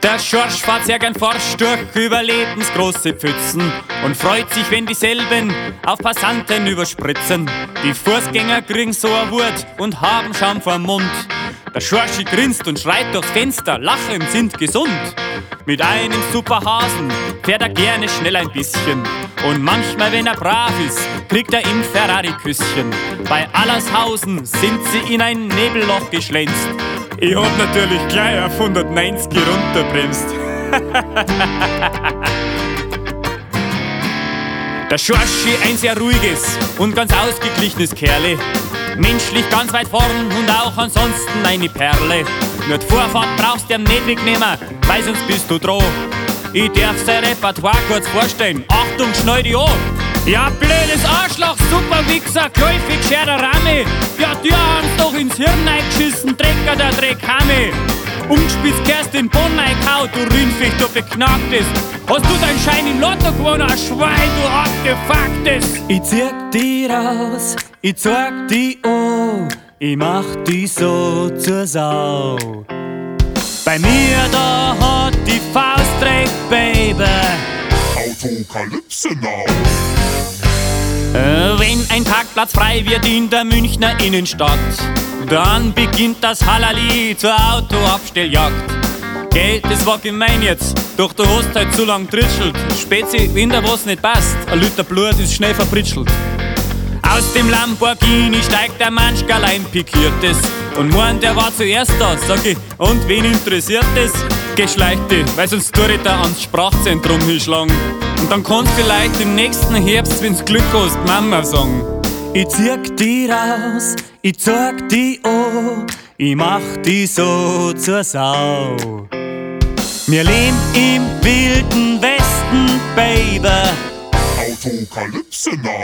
Der Schorsch fährt sehr gern forsch durch überlebensgroße Pfützen und freut sich, wenn dieselben auf Passanten überspritzen. Die Fußgänger kriegen so eine Wut und haben Schaum vorm Mund. Der Schorschi grinst und schreit durchs Fenster, Lachen sind gesund. Mit einem Superhasen fährt er gerne schnell ein bisschen. Und manchmal, wenn er brav ist, kriegt er im Ferrari Küsschen. Bei Allershausen sind sie in ein Nebelloch geschlänzt. Ich hab natürlich gleich auf 190 runterbremst. Der Schorschi ein sehr ruhiges und ganz ausgeglichenes Kerle. Menschlich ganz weit vorn und auch ansonsten eine Perle. Nur die Vorfahrt brauchst du ihm nicht wegnehmen, weil sonst bist du droh. Ich darf sein Repertoire kurz vorstellen. Achtung, schnall dich an! Ja, blödes Arschloch, super Wichser, käufig, scherer Ramme. Ja, die haben's doch ins Hirn eingeschissen, Drecker, der Dreck Hamme. Umgespitzt kehrst in Bonn eingehaut, du Rindviech, du Beknacktes. Hast du dein Schein im Lotto gewonnen, ein Schwein, du abgefucktes? Ich zieh die raus, ich zeig die an, ich mach die so zur Sau. Bei mir da hat die Faust recht, Baby. Autokalypse now. Wenn ein Parkplatz frei wird in der Münchner Innenstadt, dann beginnt das Hallali zur Autoabstelljagd. Gell, das war gemein jetzt, doch du hast halt zu lang tritschelt. Spezi, wenn da was nicht passt, ein Liter Blut ist schnell verpritschelt. Aus dem Lamborghini steigt der Manschkerl ein pikiertes und meint, der war zuerst da, sag ich, und wen interessiert das? Geschleichte, weil sonst tue ich da ans Sprachzentrum hinschlagen. Und dann kannst du vielleicht im nächsten Herbst, wenn's Glück hast, Mama sagen. Ich zieh die raus, ich zeig die an, ich mach die so zur Sau. Wir leben im wilden Westen, Baby. Autokalypse now.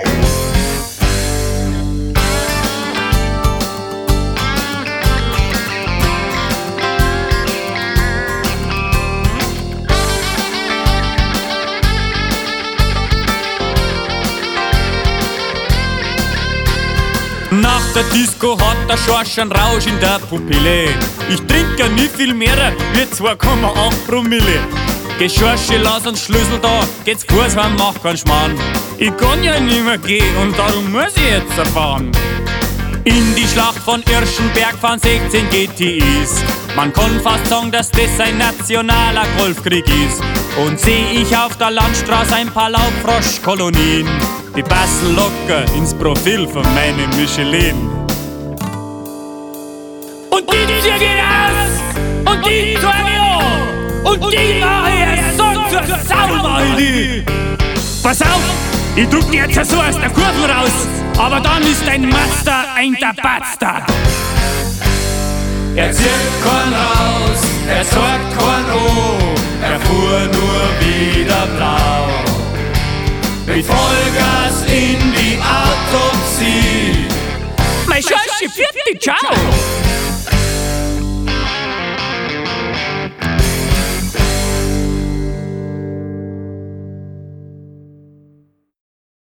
Nach der Disco hat der Schorsch einen Rausch in der Pupille. Ich trink ja nie viel mehr, wie 2,8 Promille. Geh Schorschi, lass uns Schlüssel da, geht's Fuß heim, mach keinen Schmarrn. Ich kann ja nicht mehr gehen und darum muss ich jetzt erfahren. In die Schlacht von Irschenberg fahren 16 GTIs. Man kann fast sagen, dass das ein nationaler Golfkrieg ist. Und seh ich auf der Landstraße ein paar Laubfroschkolonien. Die passen locker ins Profil von meinem Michelin. Und die zieh ich raus! Und die zeig ich an! Und die mach ich jetzt so zur Sau, mach ich die! Pass auf! Ich drück dir jetzt so aus der Kurve raus! Aber dann ist dein Master ein Tapazter! Er zieht keinen raus, er sagt keinen an, er fuhr nur wieder blau. Mit Vollgas in die Autopsie. Mein Schorschi, vierte, ciao!